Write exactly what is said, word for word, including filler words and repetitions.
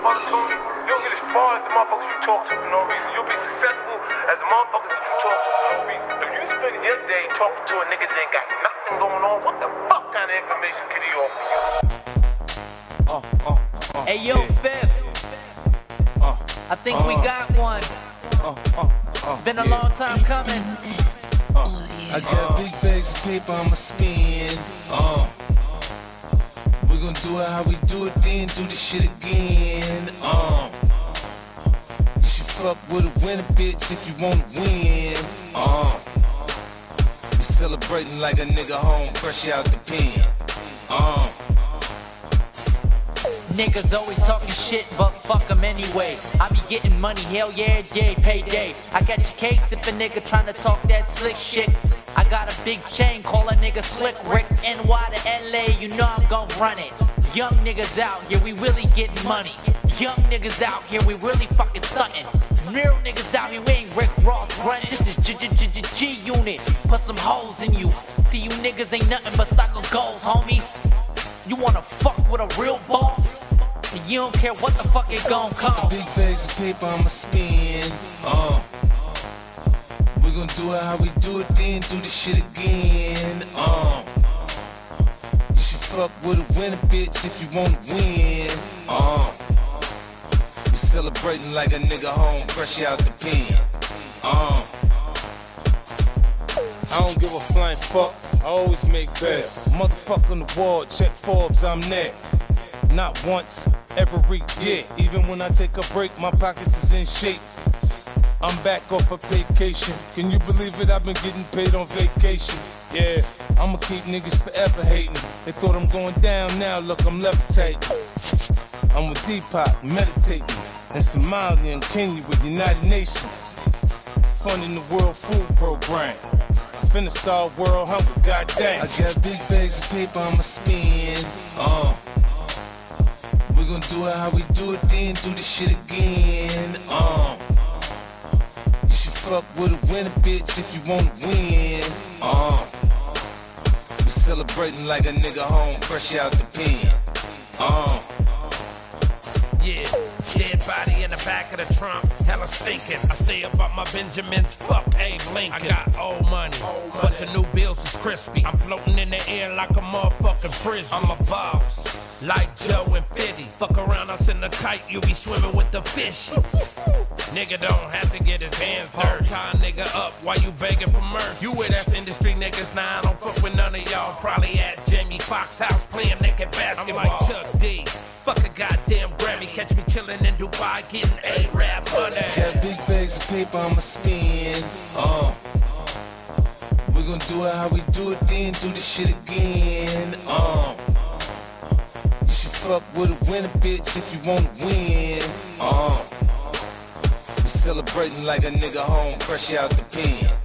motherfucker told me, you don't get as far as the motherfuckers you talk to for no reason. You'll be successful as the motherfuckers that you talk to for no reason. If you spend your day talking to a nigga that ain't got nothing going on, what the fuck kind of information can he offer you? Uh, uh, uh, hey yo, yeah. Fifth. Uh, I think uh, we got one. Uh, uh, uh, it's been a yeah. long time coming. Uh, I got big bags of paper I'ma spend. Uh, we gon' do it how we do it, then do the shit again. Uh, you should fuck with a winner, bitch, if you wanna win. Uh, we celebrating like a nigga home, fresh out the pen. Uh. Niggas always talking shit, but fuck them anyway. I be getting money, hell yeah, yeah, payday. I got your case if a nigga tryna talk that slick shit. I got a big chain, call a nigga Slick Rick. N Y to L A, you know I'm gon' run it. Young niggas out here, we really getting money. Young niggas out here, we really fucking stuntin'. Real niggas out here, we ain't Rick Ross running. This is G G G G G unit. Put some holes in you. See you niggas ain't nothing but cycle goals, homie. You wanna fuck with a real boss? And you don't care what the fuck it gon' cost. Big bags of paper I'ma spend. Uh, we gon' do it how we do it, then do the shit again. Uh, you should fuck with a winner, bitch, if you wanna win. Uh, we celebrating like a nigga home, fresh out the pen. Uh, I don't give a flying fuck, I always make bail. Motherfucker on the wall, check Forbes, I'm there. Not once, every year. Even when I take a break, my pockets is in shape. I'm back off a vacation. Can you believe it? I've been getting paid on vacation. Yeah, I'ma keep niggas forever hating. They thought I'm going down now, look, I'm levitating. I'm with Deepak, meditating. In Somalia and Kenya with United Nations. Funding the World Food Program. Finna solve world hunger, goddamn. I got big bags of paper I'ma spend. Uh. We gon' do it how we do it, then do the shit again. Uh, you should fuck with a winner, bitch, if you wanna win. Uh, we celebrating like a nigga home, fresh out the pen. Uh, yeah, dead body in the back of the trunk, hella stinking. I stay about my Benjamins, fuck Abe Lincoln. I got old money, but the new bills is crispy. I'm floating in the air like a motherfucking frisbee. I'm a boss. Like Joe and Fiddy. Fuck around us in the kite, you be swimming with the fishies. Nigga don't have to get his hands dirty. Tie a nigga up while you begging for mercy. You with us industry niggas, now I don't fuck with none of y'all. Probably at Jamie Foxx house playing naked basketball. I'm like Chuck D. Fuck a goddamn Grammy. Catch me chillin' in Dubai getting A-rap money. Got big bags of paper I'ma spend. Uh, we gon' do it how we do it, then do the shit again. Uh, fuck with a winner, bitch, if you wanna win. Uh, we celebrating like a nigga home, fresh out the pen.